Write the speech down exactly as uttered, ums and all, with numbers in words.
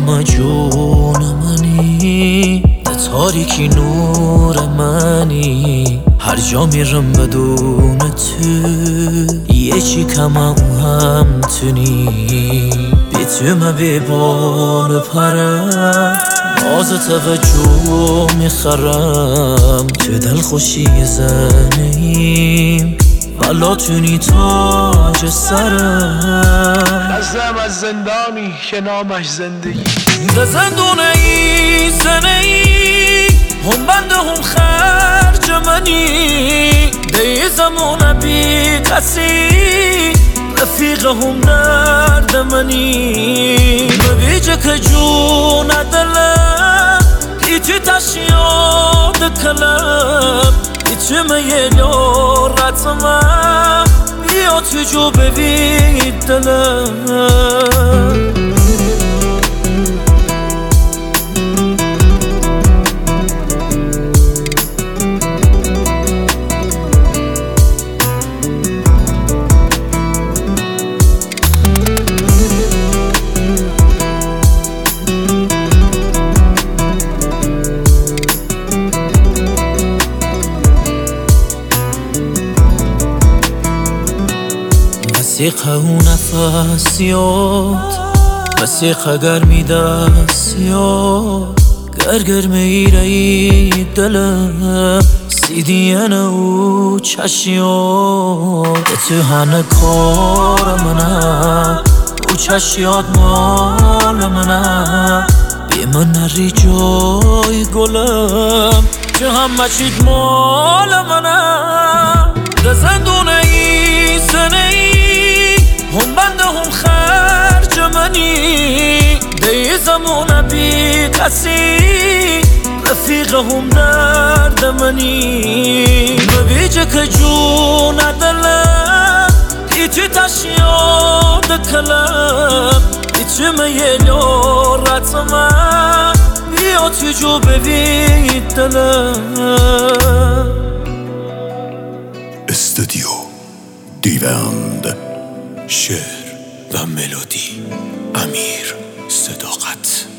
همه جون منی، به تاریکی نور منی. هر جا میرم بدون تو یه چی کم هم تونی. بی تو من بی بال پرم، باز توجه میخرم. تو دل خوشی زنیم ولا تونی تاج سرم. قسم از زندانی که نامش زندگی. ده زندونه ای زنه ای، هم بنده هم خرج منی. ده زمان بی کسی، رفیق هم درد منی. مبیجه که جون دلم، ایچی تشیاد کلم. ایچی میلیارت من، بیا تو جو ببید دلم. وسیقه و نفسیات، وسیقه گرمی دستیات. گرگر میره دلم، سیدیانه و چشیات. تو هنه کار منه و چشیات مال منه. بی من نری جای گلم، که همه چیت مال منه. ده زندونه ای زنه ای، هم بنده هم خرج منی. ده زمان بی کسی، رفیق هم درد منی. مبیجه که جون دلم، ایچی تشیاد کلم. ایچی میلیارت من، بیا تو جو ببید دلم. استودیو دیوند، شعر و ملودی امیر صداقت.